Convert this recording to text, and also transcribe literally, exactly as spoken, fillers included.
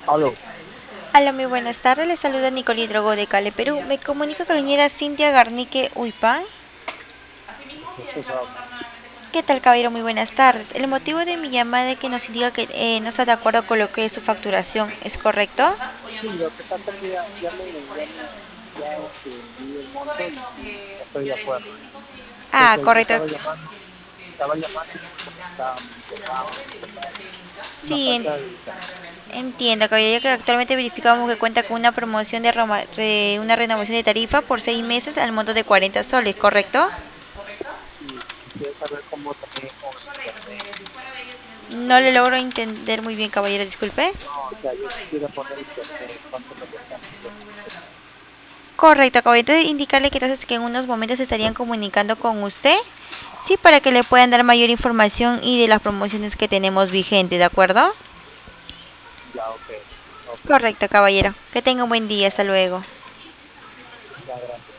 Aló, Hola, muy buenas tardes. Les saluda Nicole Drogo de Cale, Perú. Me comunica con la señora Cintia Garnique Huipán. Jesús habla. ¿Qué tal, caballero? Muy buenas tardes. El motivo de mi llamada es que nos indica que eh, no está de acuerdo con lo que es su facturación. ¿Es correcto? Sí, lo que pasa es que ya, ya me, ya me, ya este, vi el monto y sí, no estoy de acuerdo. Ah, Entonces yo correcto. estaba llamando, estaba llamando porque estábamos informados, ¿verdad? Una Sí, en- falta de dedicación. entiendo, caballero, ya que actualmente verificamos que cuenta con una promoción de roma- re- una renovación de tarifa por seis meses al monto de cuarenta soles, ¿correcto? Y quisiera saber cómo también con el internet. No le logro entender muy bien, caballero, disculpe. No, o sea, yo quisiera poner internet, cuánto me cuesta meter internet. Correcto, acabo de indicarle que entonces que en unos momentos se estarían comunicando con usted, sí, para que le puedan dar mayor información y de las promociones que tenemos vigente, ¿de acuerdo? Ya, ok, ok, Correcto, caballero. Que tenga un buen día, hasta luego. ya, gracias.